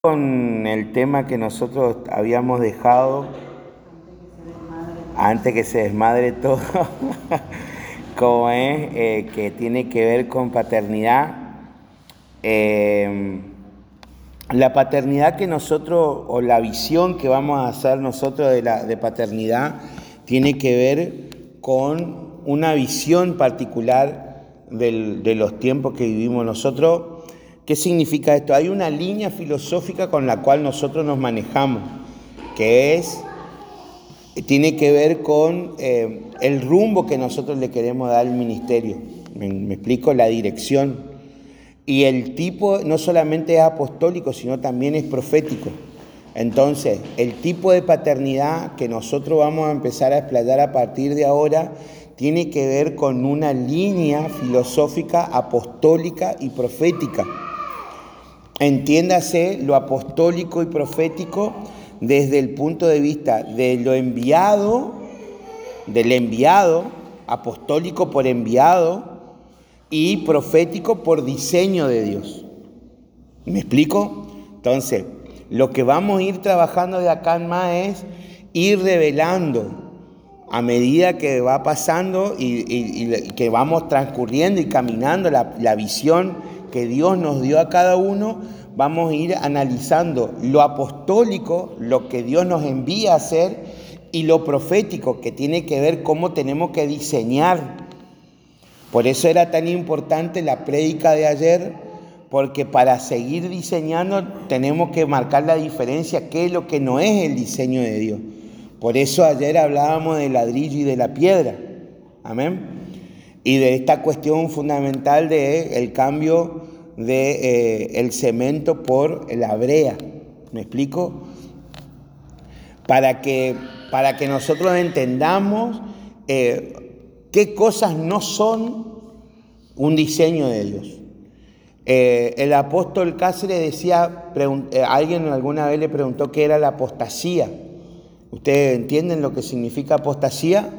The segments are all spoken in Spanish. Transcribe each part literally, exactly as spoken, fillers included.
Con el tema que nosotros habíamos dejado antes que se desmadre todo, como es, eh, que tiene que ver con paternidad. Eh, la paternidad que nosotros, o la visión que vamos a hacer nosotros de, la, de paternidad, tiene que ver con una visión particular del, de los tiempos que vivimos nosotros. ¿Qué significa esto? Hay una línea filosófica con la cual nosotros nos manejamos, que es, tiene que ver con eh, el rumbo que nosotros le queremos dar al ministerio. Me, me explico, la dirección. Y el tipo no solamente es apostólico, sino también es profético. Entonces, el tipo de paternidad que nosotros vamos a empezar a explayar a partir de ahora tiene que ver con una línea filosófica apostólica y profética. Entiéndase lo apostólico y profético desde el punto de vista de lo enviado, del enviado, apostólico por enviado y profético por diseño de Dios. ¿Me explico? Entonces, lo que vamos a ir trabajando de acá en más es ir revelando a medida que va pasando y, y, y que vamos transcurriendo y caminando la, la visión que Dios nos dio a cada uno, vamos a ir analizando lo apostólico, lo que Dios nos envía a hacer, y lo profético, que tiene que ver cómo tenemos que diseñar. Por eso era tan importante la prédica de ayer, porque para seguir diseñando tenemos que marcar la diferencia, qué es lo que no es el diseño de Dios. Por eso ayer hablábamos del ladrillo y de la piedra. Amén. Y de esta cuestión fundamental de el cambio de eh, el cemento por la brea. ¿Me explico? Para que, para que nosotros entendamos eh, qué cosas no son un diseño de Dios. Eh, el apóstol Cáceres decía, pregun- eh, alguien alguna vez le preguntó qué era la apostasía. ¿Ustedes entienden lo que significa apostasía?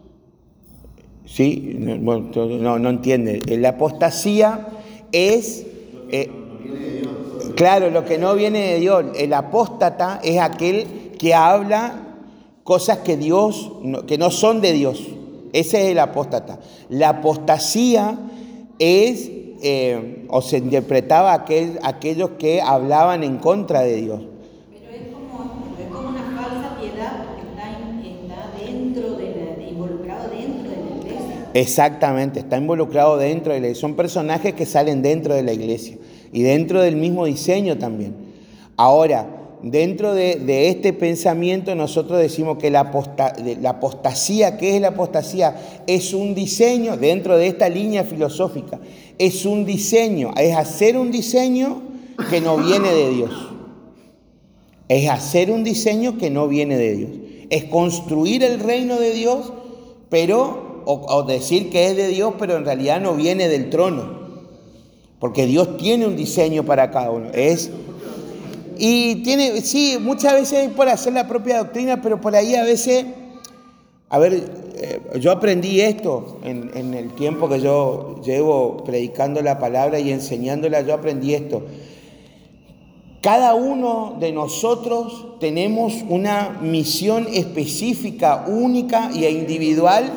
Sí, bueno, no, no entiende. La apostasía es, eh, claro, lo que no viene de Dios. El apóstata es aquel que habla cosas que Dios, que no son de Dios. Ese es el apóstata. La apostasía es, eh, o se interpretaba aquel, aquellos que hablaban en contra de Dios. Pero es como, es como una falsa piedad porque está, está dentro de la, involucrado dentro de la iglesia. Exactamente, está involucrado dentro de la iglesia. Son personajes que salen dentro de la iglesia y dentro del mismo diseño también. Ahora, dentro de, de este pensamiento nosotros decimos que la, aposta, la apostasía, ¿qué es la apostasía? Es un diseño, dentro de esta línea filosófica, es un diseño, es hacer un diseño que no viene de Dios. Es hacer un diseño que no viene de Dios. Es construir el reino de Dios, pero, o, o decir que es de Dios, pero en realidad no viene del trono. Porque Dios tiene un diseño para cada uno. Es... Y tiene, sí, muchas veces es por hacer la propia doctrina, pero por ahí a veces, a ver, eh, yo aprendí esto en, en el tiempo que yo llevo predicando la palabra y enseñándola, yo aprendí esto. Cada uno de nosotros tenemos una misión específica, única e individual.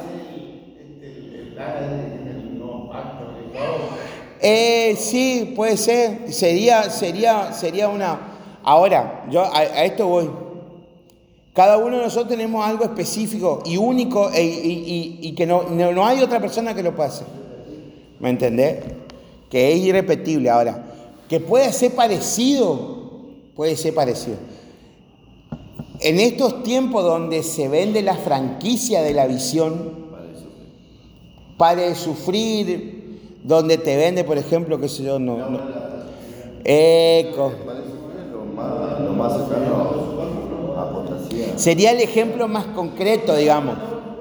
Eh, sí, puede ser, sería, sería, sería una... Ahora, yo a, a esto voy. Cada uno de nosotros tenemos algo específico y único e, y, y, y que no, no, no hay otra persona que lo pueda hacer. ¿Me entendés? Que es irrepetible. Ahora, que puede ser parecido, puede ser parecido. En estos tiempos donde se vende la franquicia de la visión, Pare de Sufrir, donde te vende, por ejemplo, qué sé yo, no... no eco. Lo más cercano a apostasía. Sería el ejemplo más concreto, digamos.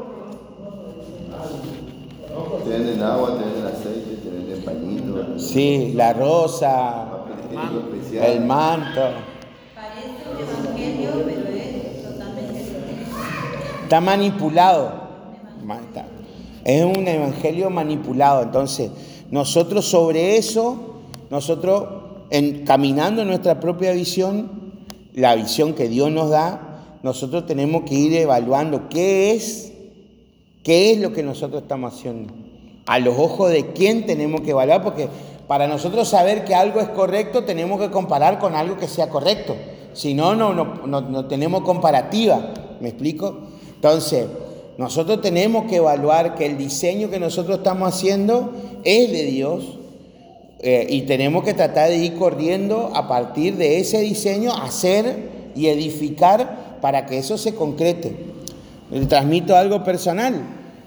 Te venden agua, te venden aceite, te venden pañitos. Sí, la rosa, el manto. Parece un evangelio, pero es totalmente diferente. Está manipulado. Es un evangelio manipulado. Entonces, nosotros sobre eso, nosotros en, caminando en nuestra propia visión, la visión que Dios nos da, nosotros tenemos que ir evaluando qué es, qué es lo que nosotros estamos haciendo. A los ojos de quién tenemos que evaluar, porque para nosotros saber que algo es correcto, tenemos que comparar con algo que sea correcto. Si no, no, no, no, no tenemos comparativa. ¿Me explico? Entonces, nosotros tenemos que evaluar que el diseño que nosotros estamos haciendo es de Dios, eh, y tenemos que tratar de ir corriendo a partir de ese diseño, hacer y edificar para que eso se concrete. Le transmito algo personal.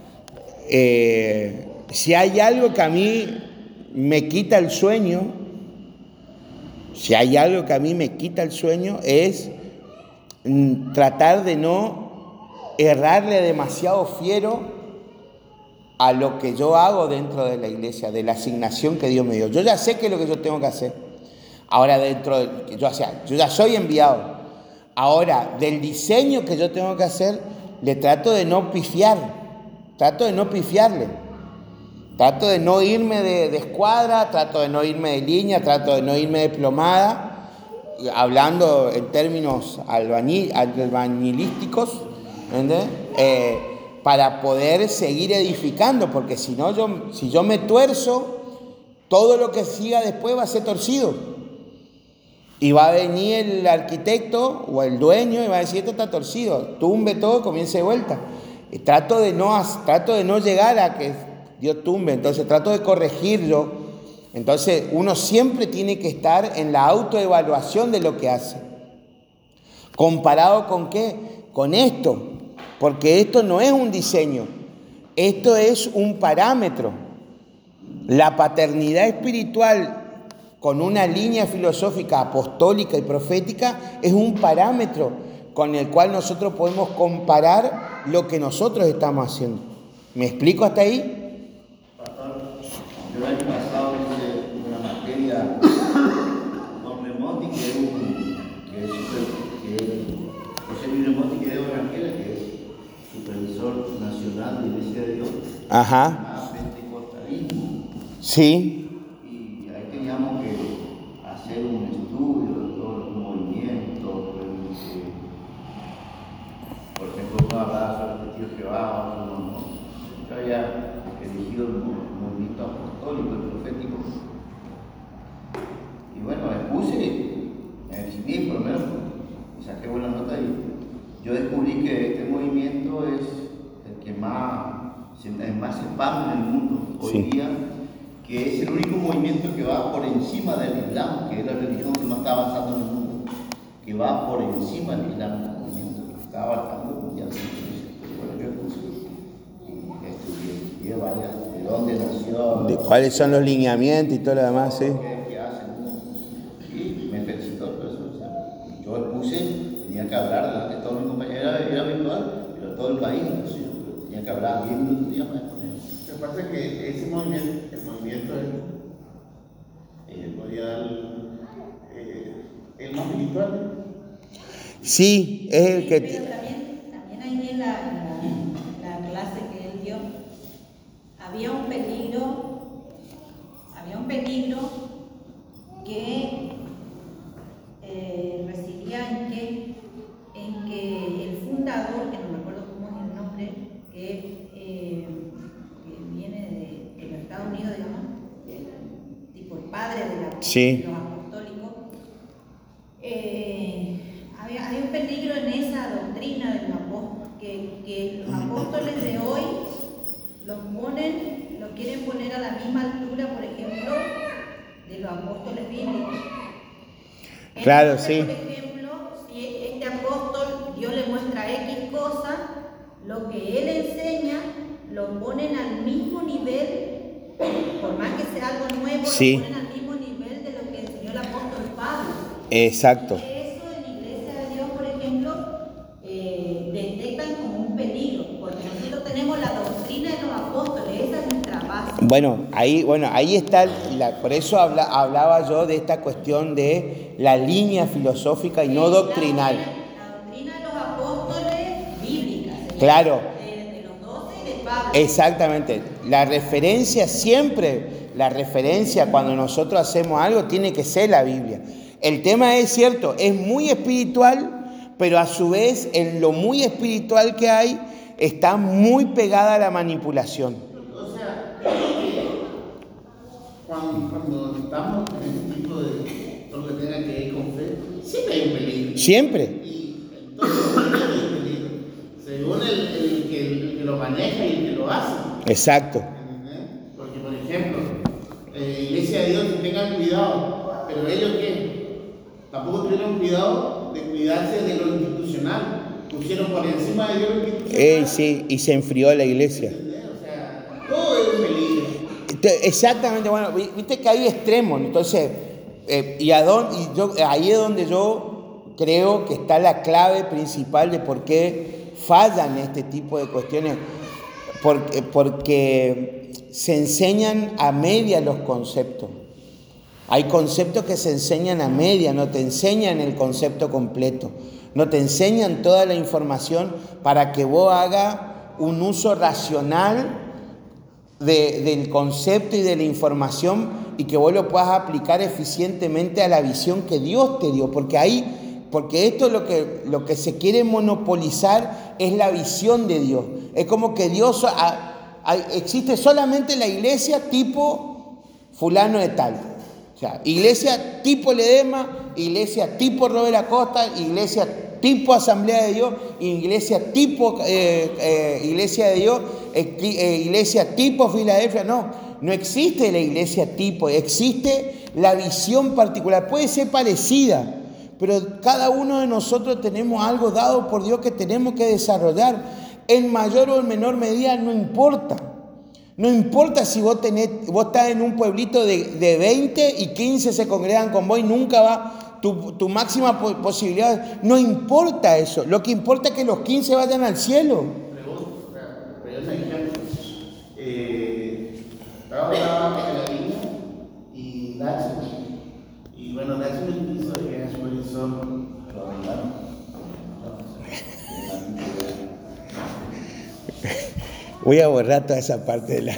Eh, si hay algo que a mí me quita el sueño, si hay algo que a mí me quita el sueño es mm, tratar de no errarle demasiado fiero a lo que yo hago dentro de la iglesia, de la asignación que Dios me dio. Yo ya sé qué es lo que yo tengo que hacer. Ahora dentro de, yo, o sea, yo ya soy enviado. Ahora, del diseño que yo tengo que hacer, le trato de no pifiar, trato de no pifiarle. Trato de no irme de, de escuadra, trato de no irme de línea, trato de no irme de plomada, hablando en términos albañil, albañilísticos, ¿entiendes? Eh, para poder seguir edificando, porque si no, yo, si yo me tuerzo, todo lo que siga después va a ser torcido. Y va a venir el arquitecto o el dueño y va a decir, esto está torcido, tumbe todo, comience de vuelta. Y trato de no, trato de no llegar a que Dios tumbe, entonces trato de corregirlo. Entonces uno siempre tiene que estar en la autoevaluación de lo que hace. ¿Comparado con qué? Con esto, porque esto no es un diseño, esto es un parámetro. La paternidad espiritual con una línea filosófica apostólica y profética es un parámetro con el cual nosotros podemos comparar lo que nosotros estamos haciendo. ¿Me explico hasta ahí? Yo el año pasado hice una materia con Remotti, que es un, que es super, que es José Luis Remotti, que es de Barranquilla, que es supervisor nacional de Iglesia de Dios. Ajá. A pentecostalismo. Sí. Y ahí teníamos que hacer un estudio de todos los movimientos, que, por ejemplo, uno hablaba sobre el tío Jehová, otro no. Yo había elegido el movimiento apostólico y profético. Y bueno, me puse, me exhibí por lo menos, y saqué buena nota y yo descubrí que este movimiento es el que más, el más se paga en el mundo hoy Sí. día, que es el único movimiento que va por encima del Islam, que es la religión que más está avanzando en el mundo, que va por encima del Islam, el movimiento que está avanzando mundialmente. Bueno, yo puse y estudié, y varias, de dónde nació, ¿De cuáles son los lineamientos y todo lo demás? Sí. qué, qué hacen, y me felicitó por eso. O sea, yo expuse, tenía que hablar delante de todos mis compañeros, era, era virtual, pero todo el país, ¿no? Sí, pero tenía que hablar diez minutos ya para exponer. Lo que pasa es que ese movimiento, el movimiento eh, podría dar eh, el más espiritual. Sí, es el que... Pero también, también ahí en la, en la, la clase que él dio, había un peligro, había un peligro que eh, residía en que, en que el fundador, que no me acuerdo cómo es el nombre, que, eh, que viene de, de los Estados Unidos, digamos, el, tipo el padre de, la, Sí. de los apostólicos, eh, había, hay un peligro en esa doctrina de los apóstoles, que, que los apóstoles de hoy los ponen, los quieren poner a la misma altura, por ejemplo, de los apóstoles bíblicos. Claro, Entonces, sí. por ejemplo, si este apóstol, Dios le muestra X cosa, lo que él enseña lo ponen al mismo nivel, por más que sea algo nuevo, Sí. lo ponen al mismo nivel de lo que enseñó el apóstol Pablo. Exacto. Eso en la Iglesia de Dios, por ejemplo, eh, detectan como un peligro, porque nosotros tenemos la doctrina de los apóstoles, esa es nuestra base. Bueno, ahí, bueno, ahí está, la, por eso habla, hablaba yo de esta cuestión de la línea filosófica y no La doctrinal. doctrina- La doctrina de los apóstoles bíblica, sería Claro. de, de los doce y de Pablo. Exactamente. La referencia siempre, la referencia cuando nosotros hacemos algo tiene que ser la Biblia. El tema es cierto, es muy espiritual, pero a su vez en lo muy espiritual que hay está muy pegada a la manipulación. O sea, cuando, cuando estamos en este tipo de lo que tenga que ver con fe, siempre hay un peligro. Siempre. Y entonces siempre hay un peligro, según el, el, que, el que lo maneja y el que lo hace. Exacto. ¿Entendés? Porque, por ejemplo, eh, Iglesia de Dios, tengan cuidado, pero ellos qué, tampoco tuvieron cuidado de cuidarse de lo institucional. Pusieron por encima de Dios lo institucional. Eh, sí, y se enfrió la iglesia. ¿Entendés? O sea, todo es un peligro. Exactamente, bueno, viste que hay extremos, entonces, eh, y, a dónde, y yo, ahí es donde yo creo que está la clave principal de por qué fallan este tipo de cuestiones, porque, porque se enseñan a media los conceptos. Hay conceptos que se enseñan a media, no te enseñan el concepto completo, no te enseñan toda la información para que vos hagas un uso racional De, del concepto y de la información y que vos lo puedas aplicar eficientemente a la visión que Dios te dio, porque ahí, porque esto es lo que, lo que se quiere monopolizar es la visión de Dios. Es como que Dios, a, a, existe solamente la iglesia tipo fulano de tal, o sea, iglesia tipo Ledema, iglesia tipo Robert Acosta, iglesia tipo Asamblea de Dios, iglesia tipo eh, eh, Iglesia de Dios, eh, eh, iglesia tipo Filadelfia. No, no existe la iglesia tipo, existe la visión particular. Puede ser parecida, pero cada uno de nosotros tenemos algo dado por Dios que tenemos que desarrollar. En mayor o en menor medida, no importa. No importa si vos, tenés, vos estás en un pueblito de, de veinte y quince se congregan con vos y nunca va... Tu, tu máxima posibilidad, no importa eso. Lo que importa es que los quince vayan al cielo. Pregunto, pero yo ejemplo. Eh, estaba en la línea y Nacho. Y bueno, Nacho me quiso que a su horizonte lo mandaron. Voy a borrar toda esa parte de la...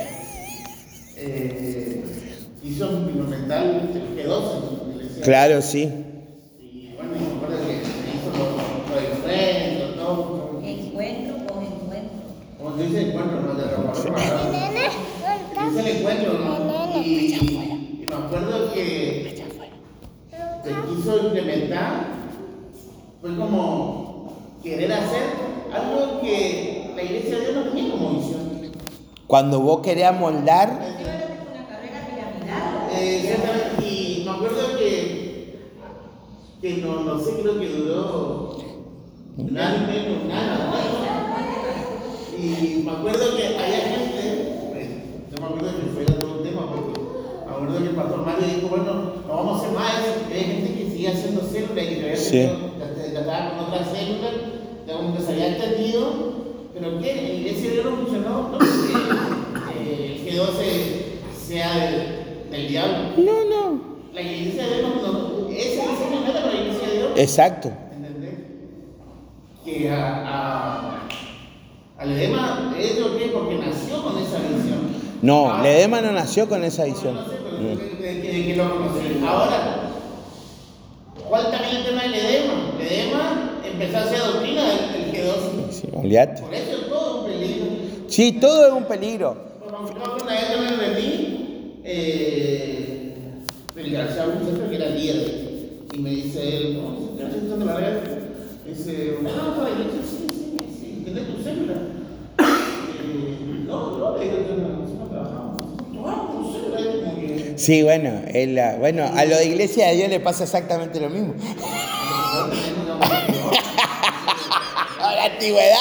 Eh, hizo un monumental G doce. Claro, sí. Y bueno, me acuerdo que se hizo los encuentros, todo. Encuentro con encuentro. Como se dice encuentro, no te recuerdo. Hice el encuentro, ¿no? Y, y me acuerdo que se quiso implementar, fue como querer hacer algo que la iglesia de Dios no tenía como visión. Cuando vos querés amoldar... Una carrera piramidal. Eh, y me acuerdo que, que no, no sé, creo que duró un año y medio, un año. Y me acuerdo que había gente, pues, yo me acuerdo que fue todo un tema, porque me acuerdo que el pastor Mario dijo, bueno, no vamos a hacer más eso, porque hay gente que sigue haciendo células y que todavía Sí. ya estaba con otras células, ya como que se había entendido, pero que en la iglesia de Dios no funcionó, no porque eh, el G doce sea del, del diablo. No, no. La iglesia de Dios no, no, esa diseño no era para la iglesia de Dios. Exacto. ¿Entendés? Que a, a, a Ledema, ¿es lo que? Porque nació con esa visión. No, Ahora, Ledema no nació con esa visión. No sé, pero de, de, de, de que lo conocí. Ahora, ¿cuál también el tema de Ledema? Ledema empezó a hacer doctrina del, del G doce. Sí, olvídate. Por eso todo es un peligro. Sí, todo es un peligro. Bueno, una vez yo me rendí, eh, el desgraciado muchacho que era líder, y me dice él, no, ¿qué haces usando la red? Dice, no, para la iglesia, sí, sí, sí, ¿tienes tu célula? Eh, no, no, le digo, no trabajamos. No, tu célula es como que... Sí, bueno, el, uh, bueno, a lo de Iglesia de Dios le pasa exactamente lo mismo. A la antigüedad.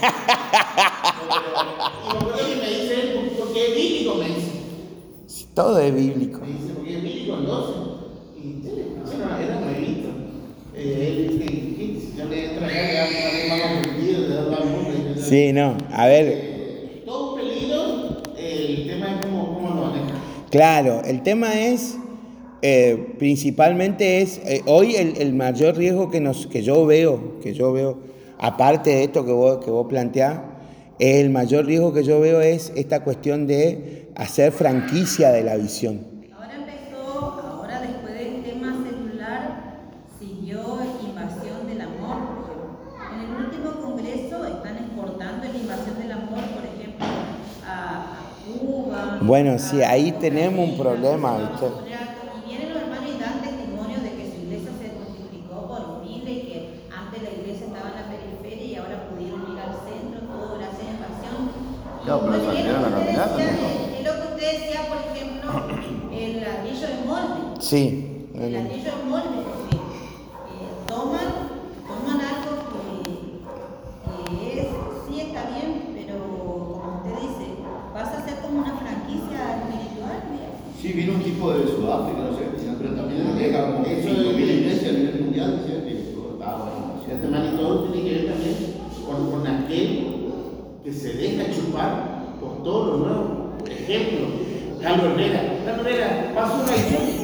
Y me acuerdo que me dice él, porque es bíblico, me dice. Todo es bíblico. Me dice, porque es bíblico el doce. Y era, era nuevito. Eh, él dice, si yo le entro acá, le hago una más confundido, le doy la mundo. Sí, no, a ver. Eh, todo un peligro, eh, el tema es cómo, cómo lo maneja. Claro, el tema es, eh, principalmente es, eh, hoy el, el mayor riesgo que, nos, que yo veo, que yo veo, aparte de esto que vos, que vos planteás, el mayor riesgo que yo veo es esta cuestión de hacer franquicia de la visión. Ahora empezó, ahora después del tema celular, siguió invasión del amor, por ejemplo. En el último congreso están exportando la invasión del amor, por ejemplo, a, a Cuba. Bueno, sí, a- ahí a tenemos un Argentina, problema, a ¿viste? Y vienen los hermanos y dan testimonio de que su iglesia se multiplicó por miles y que antes la iglesia estaba en la periferia y ahora pudieron ir al centro, todo gracias a invasión. Y Claro, pero bueno, y es salieron lo a que usted caminar decía, también. es lo que usted decía, por ejemplo, el anillo de molde. Sí. El anillo de molde, porque eh, toman, toman algo que, que es, sí está bien, pero como usted dice, vas a ser como una franquicia espiritual, mira. Sí, vino un tipo de Sudáfrica, no sé, pero también llega como Eso cinco mil es- iglesias a nivel mundial, decía que estaba bueno. Este manito tiene que ver también con, con aquel que se deja chupar por todo lo nuevo. Por ejemplo, Carlos Herrera. Carlos Herrera, pasa una historia.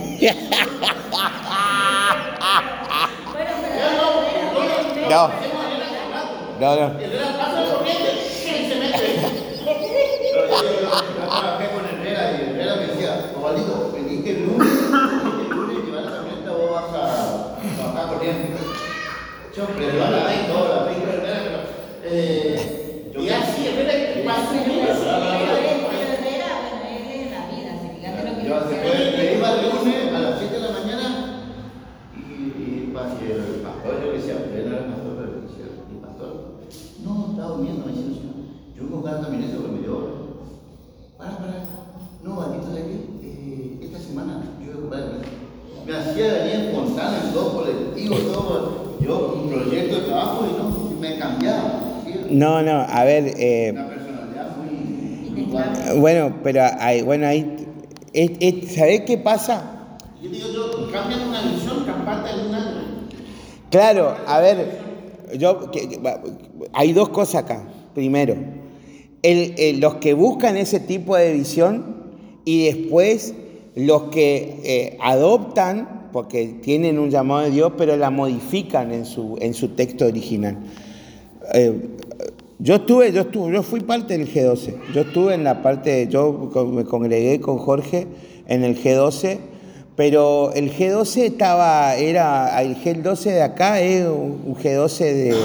Bueno, pero Ya no, no, No. no, No, no. Herrera pasa la corriente y se mete. Yo, yo, yo, yo trabajé con Herrera y Herrera me decía, Ovalito, vení que el lunes, vení que el lunes llevar la camioneta, vos vas a trabajar corriendo. Yo, pero yo la tengo toda, la tengo Herrera, pero. Eh, y así, Herrera pasa un Pero día. él, pero Herrera, bueno, él es la vida, si fíjate lo que Yo decía. me, me iba el lunes a las siete de la mañana y, y, pa- y el pastor, yo le decía, él no era el pastor, pero le decía, el pastor, no, está durmiendo, me dice, yo vengo con la camioneta por media hora. Para, para, no, Valito, ¿sabes qué? Eh, esta semana yo voy a comprar la camioneta. Me hacía venir espontáneo en todo colectivo, todo, yo un proyecto de trabajo y no, me cambiaba. ¿Sí? No, no, a ver, eh, Una personalidad muy... Inestable. bueno, pero hay, bueno, ahí, es- es- ¿sabés qué pasa? Yo digo, yo cambian una visión, campante en un año. Claro, a ver, yo, que- que- hay dos cosas acá. Primero, el- el- los que buscan ese tipo de visión y después los que eh, adoptan, porque tienen un llamado de Dios, pero la modifican en su, en su texto original. Eh, yo estuve, yo estuve, yo fui parte del G doce. Yo estuve en la parte, yo con- me congregué con Jorge en el G doce, pero el G doce estaba, era, el G doce de acá es un un G doce de,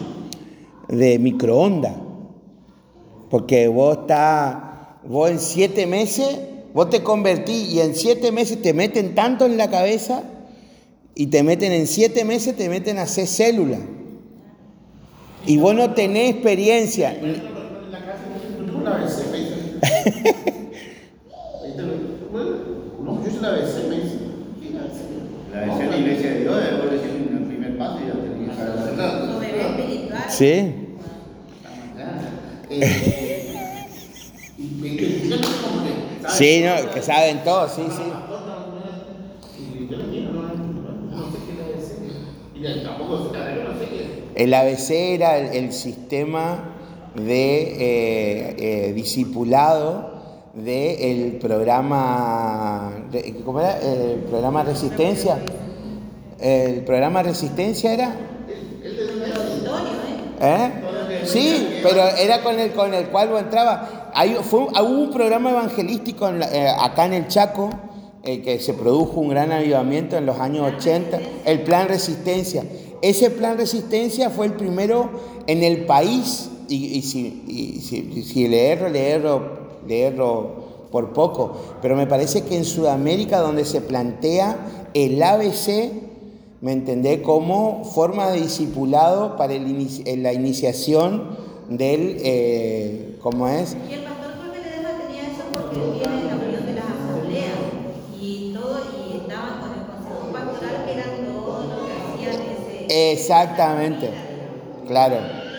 de microondas. Porque vos estás, vos en siete meses, vos te convertís y en siete meses te meten tanto en la cabeza y te meten en siete meses, te meten a hacer células. Y vos no tenés experiencia. En la casa, yo la besé, me dice. Bueno, no, yo se la besé, me dice. ¿Quién la besé? La versión de la iglesia de Dios, después le hicieron el primer paso y ya tenía que sacar la verdad. Su bebé espiritual. Sí. Eh, y me dice, yo no sé cómo que, ¿sabes? Sí, no, que saben todo, sí, sí. Y yo le miro, no, no, no sé qué la besé. Y él tampoco se la debe, no sé qué. El A B C era el, el sistema de eh, eh, discipulado del programa, de- ¿cómo era? El programa Resistencia. El programa Resistencia era, Antonio, ¿eh? ¿eh? Sí, pero era con el con el cual vos entraba. Hay, fue, hubo un programa evangelístico en la- eh, acá en el Chaco, eh, que se produjo un gran avivamiento en los años ochenta, el Plan Resistencia. Ese Plan Resistencia fue el primero en el país, y, y si, y si, si leerlo, leerlo, leerlo por poco, pero me parece que en Sudamérica donde se plantea el A B C, ¿me entendés? Como forma de discipulado para el inici- en la iniciación del, eh, ¿cómo es? Y el pastor Jorge Ledesma tenía eso porque él viene de la unión de las asambleas y todo, y estaban con el consejo pastoral que era todo lo que hacían ese. Exactamente, claro.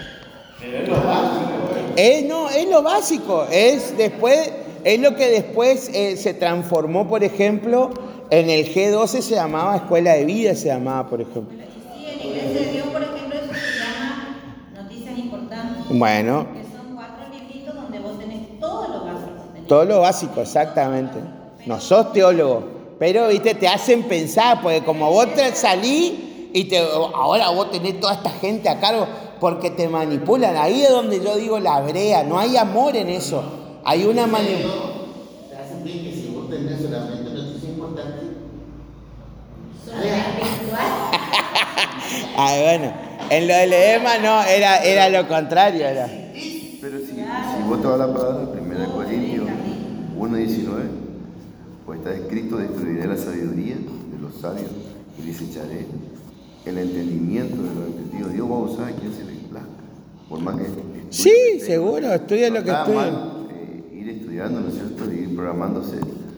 Es, no, es lo básico, es después, es lo que después eh, se transformó, por ejemplo, en el G doce se llamaba Escuela de Vida, se llamaba, por ejemplo. Sí, en Iglesia de Dios, por ejemplo, eso se llama Noticias Importantes. Bueno, Que son cuatro libritos donde vos tenés todo lo básico. Tenés todo lo básico, exactamente. No sos teólogo, pero viste, te hacen pensar, porque como vos te salís y te, ahora vos tenés toda esta gente a cargo, porque te manipulan. Ahí es donde yo digo la brea, no hay amor en eso. Hay una manipulación. Ah, bueno, en lo del edema no, era, era lo contrario. Era. Pero si, si vos te vas a la palabra, primera Corintios uno diecinueve, pues está escrito: destruiré la sabiduría de los sabios y desecharé el entendimiento de los entendidos. Dios va a usar a quien se le plazca. Por más que estudie, Sí, seguro, estudia lo que está estudia. mal, eh, ir estudiando, ¿no es cierto? Y ir programándose.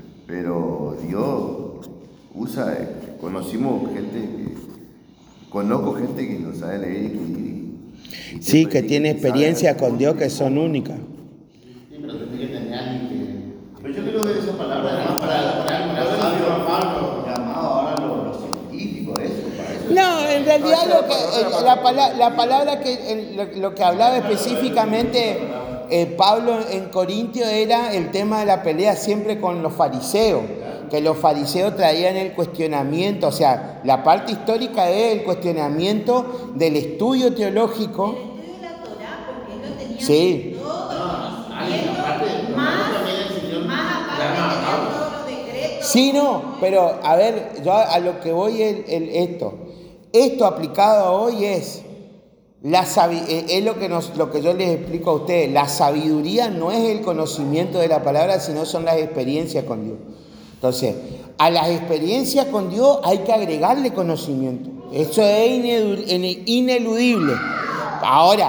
Pero Dios usa, eh, conocimos gente que, conozco gente que no sabe leer y escribir. y- y Sí, que predica, tiene sabe experiencia hacer con Dios que cosas. son únicas. Sí, pero tiene que tener alguien que. Pero yo creo que esa palabra, además, para para para Los sabios para Pablo. llamados ahora los, los científicos, eso, para eso. No, en realidad lo que, eh, la, pala- la palabra que el- lo, lo que hablaba específicamente eh, Pablo en Corintio era el tema de la pelea siempre con los fariseos, que los fariseos traían el cuestionamiento, o sea, la parte histórica es el cuestionamiento del estudio teológico. El estudio de la Torá, porque ellos tenían Sí. todo el alguien conocimiento, aparte, pero más, también el Señor más aparte llama a tenían Pablo. todos los decretos. Sí, no, pero a ver, yo a, a lo que voy es el, esto. Esto aplicado a hoy es, la sabi- eh, es lo que, nos, lo que yo les explico a ustedes. La sabiduría no es el conocimiento de la palabra, sino son las experiencias con Dios. Entonces, a las experiencias con Dios hay que agregarle conocimiento. Eso es inedu- ineludible. Ahora,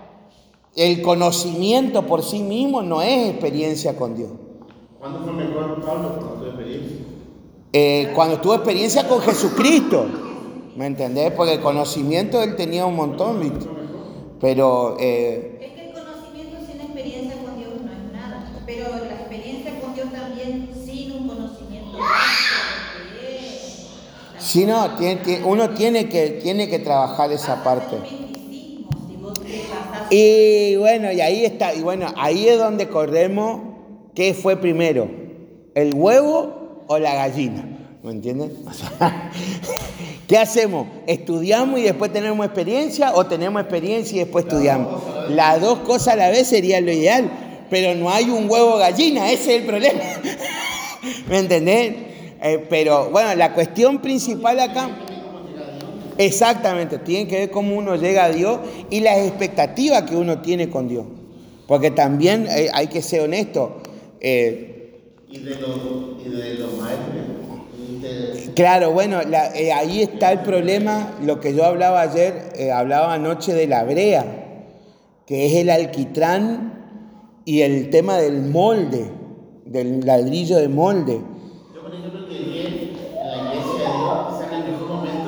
el conocimiento por sí mismo no es experiencia con Dios. ¿Cuándo fue mejor Pablo con tu experiencia? Eh, cuando tuvo experiencia con Jesucristo, ¿me entendés? Porque el conocimiento él tenía un montón, ¿viste? Pero eh, Es que el conocimiento sin experiencia con Dios no es nada, pero la experiencia con Dios también sin un conocimiento básico, porque es la si no, tiene- tiene- uno tiene que, tiene que trabajar esa parte. Vas a hacer un misticismo si vos te pasás. Y bueno, y ahí está, y bueno, ahí es donde corremos qué fue primero, el huevo o la gallina, ¿me entienden? O sea, ¿qué hacemos? ¿Estudiamos y después tenemos experiencia o tenemos experiencia y después estudiamos? Las dos cosas a la vez sería lo ideal, pero no hay un huevo gallina, ese es el problema. ¿Me entendés? Eh, pero bueno, la cuestión principal acá, exactamente, tiene que ver cómo uno llega a Dios y las expectativas que uno tiene con Dios. Porque también eh, hay que ser honesto. eh, Y de los, y de los maestros. y de- Claro, bueno, la- eh, ahí está el problema, lo que yo hablaba ayer, eh, hablaba anoche de la brea, que es el alquitrán y el tema del molde, del ladrillo de molde. Yo, por ejemplo, que vi en la iglesia de Dios, quizá en el mejor momento.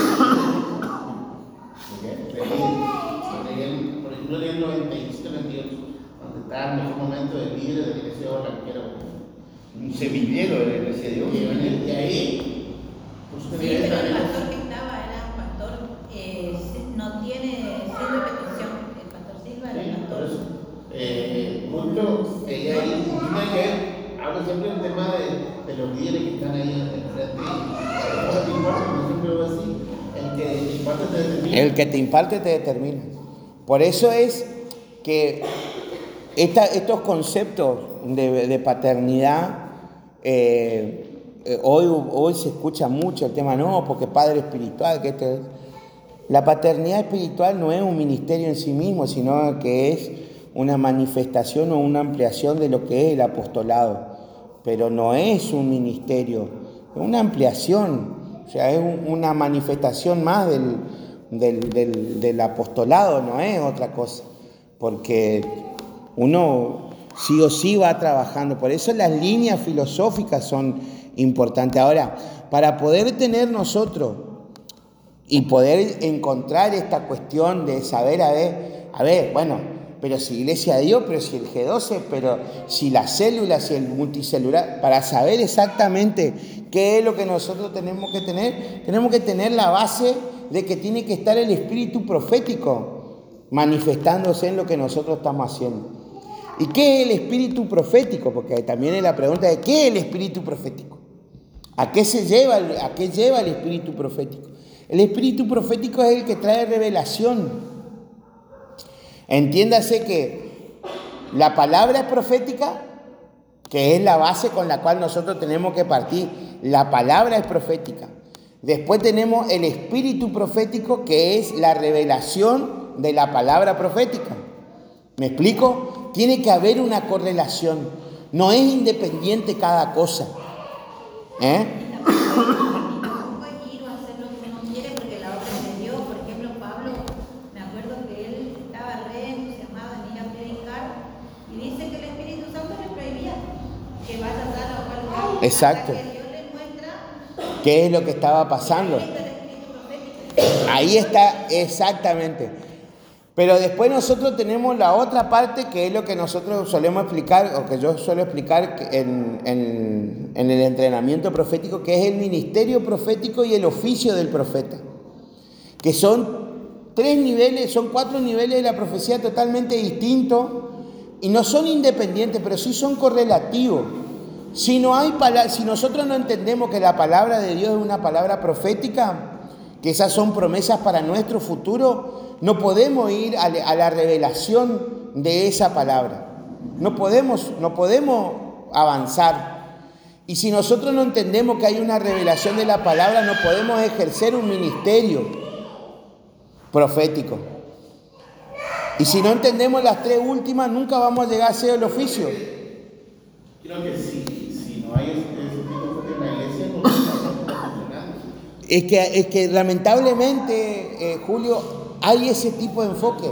¿De qué? De ir. Por ejemplo, en el noventa y siete noventa y ocho, donde estaba el mejor momento del líder de la iglesia de Barranquera. Un semillero de la iglesia de Dios. Y venir de ahí, pues Sí, tenía pero esta el vida. pastor que estaba era un pastor, eh, no tiene, sin repetición, el pastor Silva era Sí, el por pastor. eso. Eh, mucho, ella ahí tiene que ver, hablo siempre del tema de, de los líderes que están ahí en frente. Y no te importa, yo siempre lo así, el que te importa te determina. El que te imparte te determina. Por eso es que esta- estos conceptos de, de paternidad, eh, eh, hoy, hoy se escucha mucho el tema, no, porque padre espiritual, que este, la paternidad espiritual no es un ministerio en sí mismo, sino que es una manifestación o una ampliación de lo que es el apostolado. Pero no es un ministerio, es una ampliación, o sea, es un- una manifestación más del, del, del, del apostolado, no es otra cosa, porque uno sí o sí va trabajando, por eso las líneas filosóficas son importantes. Ahora, para poder tener nosotros y poder encontrar esta cuestión de saber, a ver, a ver, bueno, pero si Iglesia de Dios, pero si el G doce, pero si las células, si el multicelular, para saber exactamente qué es lo que nosotros tenemos que tener, tenemos que tener la base de que tiene que estar el espíritu profético manifestándose en lo que nosotros estamos haciendo. ¿Y qué es el espíritu profético? Porque también es la pregunta de ¿qué es el espíritu profético? ¿A qué se lleva, el- a qué lleva el espíritu profético? El espíritu profético es el que trae revelación. Entiéndase que la palabra es profética, que es la base con la cual nosotros tenemos que partir. La palabra es profética. Después tenemos el espíritu profético, que es la revelación de la palabra profética. ¿Me explico? Tiene que haber una correlación. No es independiente cada cosa. ¿Eh? Tampoco es ir o hacer lo que uno quiere porque la obra es de Dios. Por ejemplo, Pablo, me acuerdo que él estaba re entusiasmado en ir a predicar y dice que el Espíritu Santo le prohibía que vaya a dar a cual lugar. Exacto. Hasta que Dios le muestra ¿Qué es lo que estaba pasando? el Espíritu profético. Ahí está, exactamente. Pero después nosotros tenemos la otra parte, que es lo que nosotros solemos explicar, o que yo suelo explicar en, en, en el entrenamiento profético, que es el ministerio profético y el oficio del profeta. Que son tres niveles, son cuatro niveles de la profecía totalmente distintos, y no son independientes, pero sí son correlativos. Si, no hay pala- si nosotros no entendemos que la palabra de Dios es una palabra profética, que esas son promesas para nuestro futuro, no podemos ir a la revelación de esa palabra. No podemos, no podemos avanzar. Y si nosotros no entendemos que hay una revelación de la palabra, no podemos ejercer un ministerio profético. Y si no entendemos las tres últimas, nunca vamos a llegar a hacer el oficio. Creo que sí, si no hay ese tipo de la iglesia, no está funcionando. Es que, es que lamentablemente, eh, Julio, hay ese tipo de enfoque.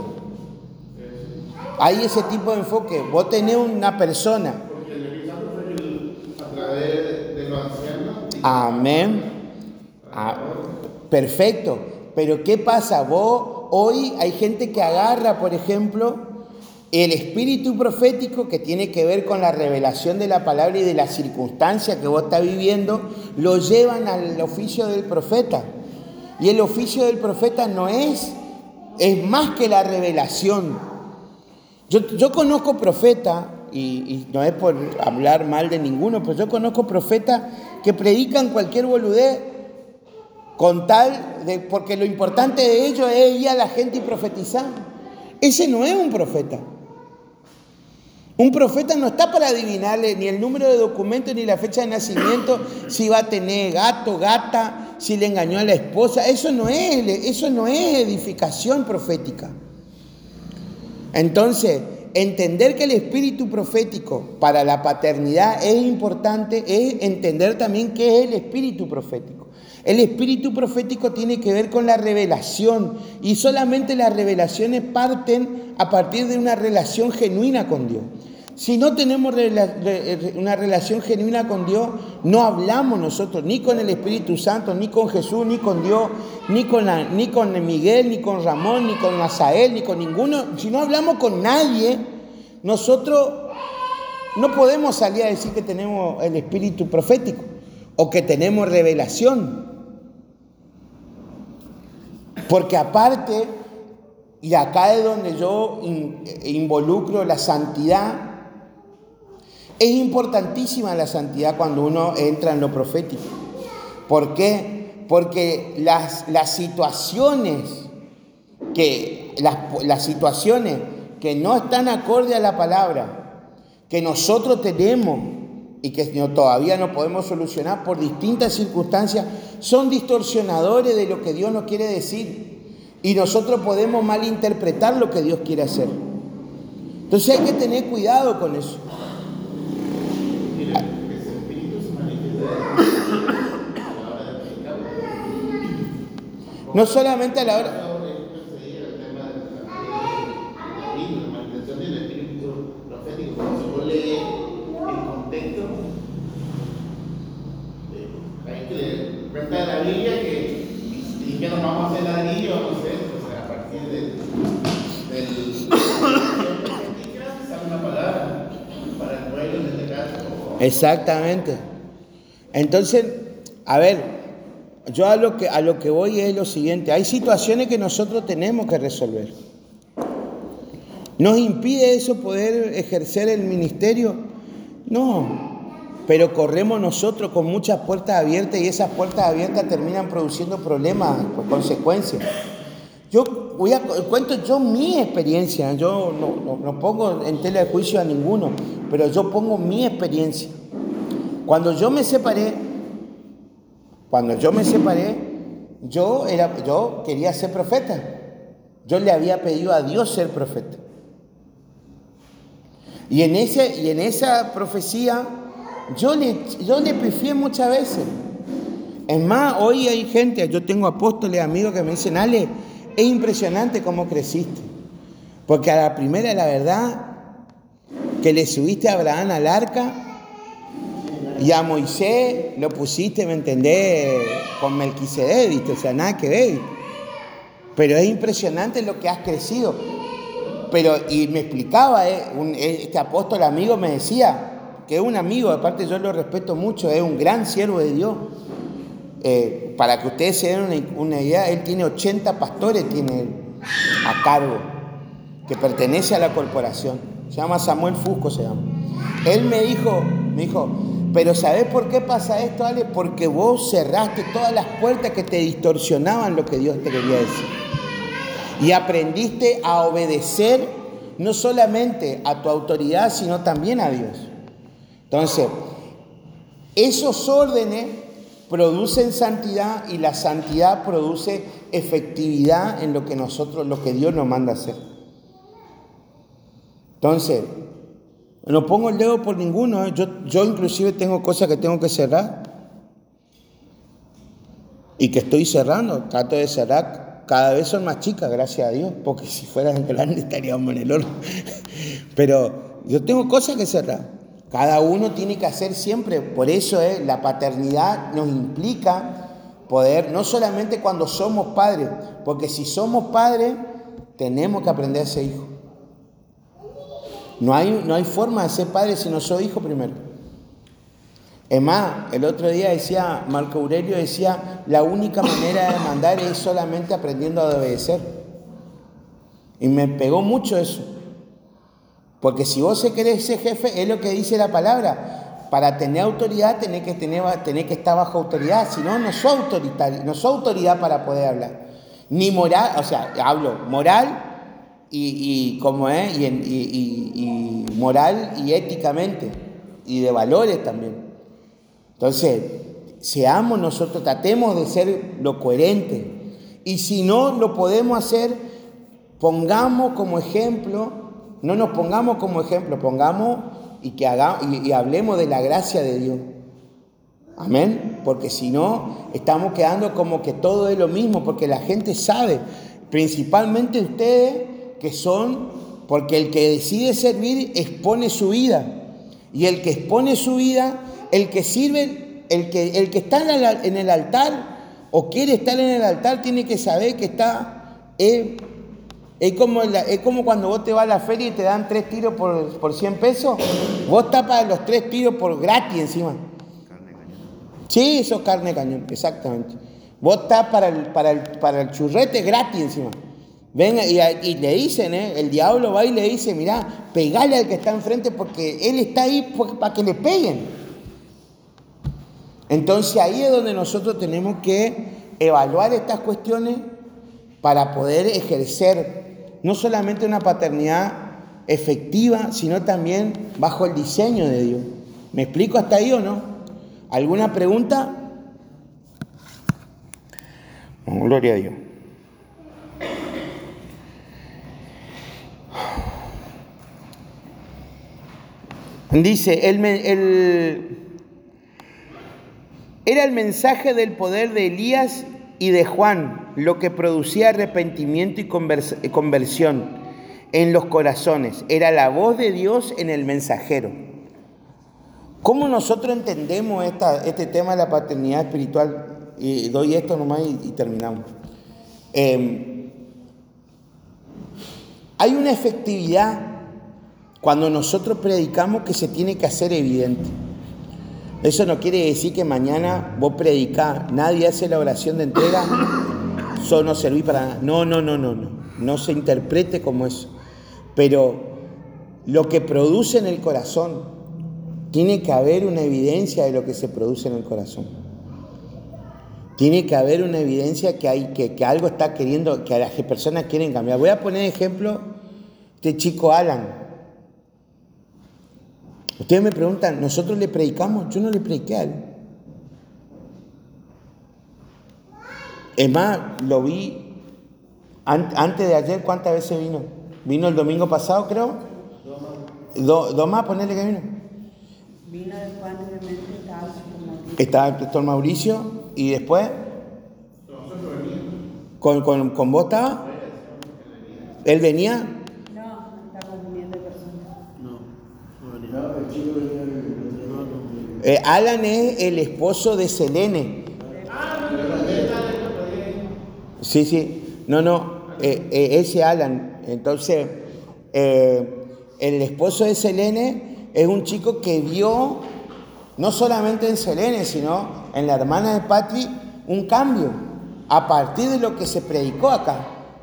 Hay ese tipo de enfoque. Vos tenés una persona. Porque el Espíritu Santo fue el- a través de, de los ancianos. Amén. Ah, perfecto. Pero ¿qué pasa? Vos, hoy hay gente que agarra, por ejemplo, el espíritu profético, que tiene que ver con la revelación de la palabra y de la circunstancia que vos estás viviendo, lo llevan al oficio del profeta. Y el oficio del profeta no es, es más que la revelación. Yo, yo conozco profetas, y, y no es por hablar mal de ninguno, pero yo conozco profetas que predican cualquier boludez con tal de, porque lo importante de ellos es ir a la gente y profetizar. Ese no es un profeta. Un profeta no está para adivinarle ni el número de documento ni la fecha de nacimiento, si va a tener gato, gata, si le engañó a la esposa. Eso no es, eso no es edificación profética. Entonces, entender que el espíritu profético para la paternidad es importante, es entender también qué es el espíritu profético. El espíritu profético tiene que ver con la revelación, y solamente las revelaciones parten a partir de una relación genuina con Dios. Si no tenemos una relación genuina con Dios, no hablamos nosotros ni con el Espíritu Santo, ni con Jesús, ni con Dios, ni con, la, ni con Miguel, ni con Ramón, ni con Asael, ni con ninguno. Si no hablamos con nadie, nosotros no podemos salir a decir que tenemos el espíritu profético o que tenemos revelación. Porque aparte, y acá es donde yo involucro la santidad, es importantísima la santidad cuando uno entra en lo profético. ¿Por qué? Porque las, las situaciones que las, las situaciones que no están acorde a la palabra, que nosotros tenemos y que no, todavía no podemos solucionar por distintas circunstancias, son distorsionadores de lo que Dios nos quiere decir, y nosotros podemos malinterpretar lo que Dios quiere hacer. Entonces hay que tener cuidado con eso. No solamente a la hora. Cuenta de la Biblia que y que nos vamos a hacer ladrillo, no sé, o sea, a partir del del sale una palabra para el pueblo en este caso. Exactamente. Entonces, a ver, yo a lo que a lo que voy es lo siguiente: hay situaciones que nosotros tenemos que resolver. ¿Nos impide eso poder ejercer el ministerio? No. Pero corremos nosotros con muchas puertas abiertas, y esas puertas abiertas terminan produciendo problemas por consecuencia. Yo voy a cuento yo mi experiencia, yo no, no, no pongo en tela de juicio a ninguno, pero yo pongo mi experiencia. Cuando yo me separé, Cuando yo me separé, yo, era, yo quería ser profeta. Yo le había pedido a Dios ser profeta. Y en, ese, y en esa profecía yo le, yo le pifié muchas veces. Es más, hoy hay gente, yo tengo apóstoles, amigos que me dicen, Ale, es impresionante cómo creciste. Porque a la primera, la verdad, que le subiste a Abraham al arca y a Moisés lo pusiste, ¿me entendés? Con Melquisedec, ¿viste? O sea, nada que ver. Pero es impresionante lo que has crecido. Pero, y me explicaba, eh, un, este apóstol amigo me decía, que es un amigo, aparte yo lo respeto mucho, es un gran siervo de Dios. Eh, para que ustedes se den una, una idea, él tiene ochenta pastores tiene a cargo, que pertenece a la corporación. Se llama Samuel Fusco, se llama. Él me dijo, me dijo, pero ¿sabés por qué pasa esto, Ale? Porque vos cerraste todas las puertas que te distorsionaban lo que Dios te quería decir. Y aprendiste a obedecer no solamente a tu autoridad, sino también a Dios. Entonces, esos órdenes producen santidad y la santidad produce efectividad en lo que nosotros, lo que Dios nos manda hacer. Entonces, no pongo el dedo por ninguno, ¿eh? yo, yo inclusive tengo cosas que tengo que cerrar y que estoy cerrando, trato de cerrar. Cada vez son más chicas, gracias a Dios, porque si fueran grandes estaríamos en el horno. Pero yo tengo cosas que cerrar. Cada uno tiene que hacer siempre. Por eso eh, la paternidad nos implica poder, no solamente cuando somos padres, porque si somos padres, tenemos que aprender a ser hijos. No hay, no hay forma de ser padre si no soy hijo primero. Es más, el otro día decía, Marco Aurelio decía, la única manera de mandar es solamente aprendiendo a obedecer. Y me pegó mucho eso. Porque si vos querés ser jefe, es lo que dice la palabra. Para tener autoridad, tenés que, tener, tenés que estar bajo autoridad. Si no, no sos autoritario, no sos autoridad para poder hablar. Ni moral, o sea, hablo moral y, y como es, y, y, y, y moral y éticamente. Y de valores también. Entonces, seamos nosotros, tratemos de ser lo coherente. Y si no lo podemos hacer, pongamos como ejemplo, no nos pongamos como ejemplo, pongamos y, que hagamos, y, y hablemos de la gracia de Dios. Amén. Porque si no, estamos quedando como que todo es lo mismo, porque la gente sabe, principalmente ustedes que son, porque el que decide servir expone su vida. Y el que expone su vida, el que sirve, el que, el que está en el, en el altar o quiere estar en el altar, tiene que saber que está... Eh, es, como la, es como cuando vos te vas a la feria y te dan tres tiros por, por cien pesos. Vos estás para los tres tiros por gratis encima. Carne de cañón. Sí, eso es carne de cañón, exactamente. Vos estás para el, para el, para el churrete gratis encima. Ven, y, y le dicen, ¿eh? El diablo va y le dice, mirá, pegale al que está enfrente porque él está ahí para que le peguen. Entonces ahí es donde nosotros tenemos que evaluar estas cuestiones para poder ejercer no solamente una paternidad efectiva, sino también bajo el diseño de Dios. ¿Me explico hasta ahí o no? ¿Alguna pregunta? Oh, gloria a Dios. Dice, el, el, era el mensaje del poder de Elías y de Juan lo que producía arrepentimiento y conversión en los corazones. Era la voz de Dios en el mensajero. ¿Cómo nosotros entendemos esta, este tema de la paternidad espiritual? Y doy esto nomás y, y terminamos. Eh, hay una efectividad cuando nosotros predicamos que se tiene que hacer evidente. Eso no quiere decir que mañana vos predicás, nadie hace la oración de entrega, solo no serví para nada. No, no, no, no, no. No se interprete como eso. Pero lo que produce en el corazón, tiene que haber una evidencia de lo que se produce en el corazón. Tiene que haber una evidencia que, hay, que, que algo está queriendo, que las personas quieren cambiar. Voy a poner ejemplo, este chico Alan. Ustedes me preguntan, ¿nosotros le predicamos? Yo no le prediqué a él. Es más, lo vi an- antes de ayer, ¿cuántas veces vino? Vino el domingo pasado, creo. Do- Dos más, ponele que vino. Vino después, anteriormente, estaba el pastor Mauricio. Estaba el pastor Mauricio y después. ¿Con, con, con vos estaba? ¿Él venía? No, no estaba viniendo de persona. Eh, Alan es el esposo de Selene. Sí, sí. No, no. Eh, eh, ese Alan. Entonces, eh, el esposo de Selene es un chico que vio, no solamente en Selene, sino en la hermana de Patri, un cambio a partir de lo que se predicó acá.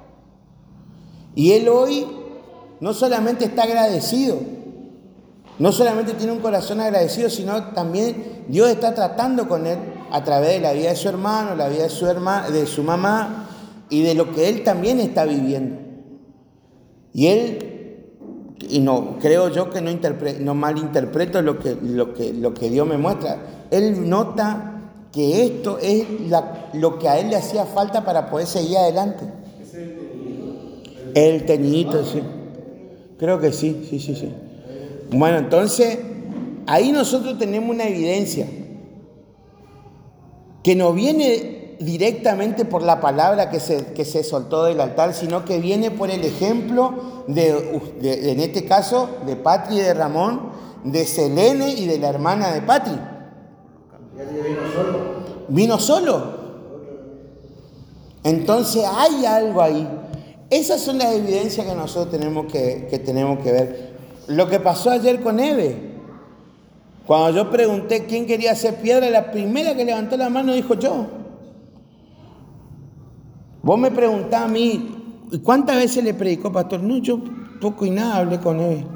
Y él hoy no solamente está agradecido, no solamente tiene un corazón agradecido, sino también Dios está tratando con él a través de la vida de su hermano, la vida de su hermana, de su mamá y de lo que él también está viviendo. Y él, y no creo yo que no, interpre, no malinterpreto lo que, lo, que, lo que Dios me muestra, él nota que esto es la, lo que a él le hacía falta para poder seguir adelante. El teñidito, sí. Creo que sí, sí, sí, sí. Bueno, entonces, ahí nosotros tenemos una evidencia que no viene directamente por la palabra que se, que se soltó del altar, sino que viene por el ejemplo de, de en este caso, de Patri y de Ramón, de Selene y de la hermana de Patri. Vino solo. Vino solo. Entonces hay algo ahí. Esas son las evidencias que nosotros tenemos que, que tenemos que ver. Lo que pasó ayer con Eve. Cuando yo pregunté quién quería hacer piedra, la primera que levantó la mano dijo yo. Vos me preguntás a mí, ¿cuántas veces le predicó, pastor? No, yo poco y nada hablé con Eve.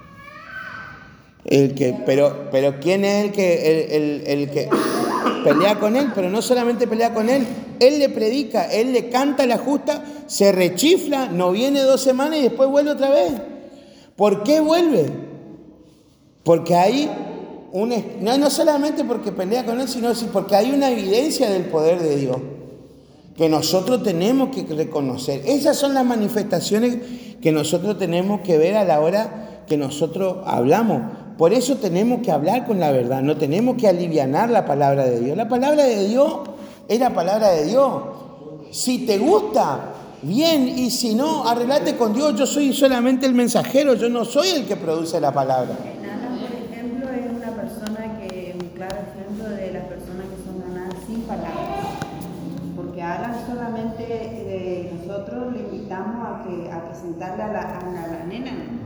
El que, pero, pero ¿quién es el que, el, el, el que pelea con él? Pero no solamente pelea con él, él le predica, él le canta la justa, se rechifla, no viene dos semanas y después vuelve otra vez. ¿Por qué vuelve? Porque hay un, no, no solamente porque pelea con él, sino porque hay una evidencia del poder de Dios que nosotros tenemos que reconocer. Esas son las manifestaciones que nosotros tenemos que ver a la hora que nosotros hablamos. Por eso tenemos que hablar con la verdad, no tenemos que alivianar la palabra de Dios. La palabra de Dios es la palabra de Dios. Si te gusta, bien, y si no, arreglate con Dios. Yo soy solamente el mensajero, yo no soy el que produce la palabra. Alan, por ejemplo, es una persona que, un claro ejemplo de las personas que son ganadas sin palabras. Porque Alan solamente eh, nosotros le invitamos a, que, a presentarle a la, a la, a la nena.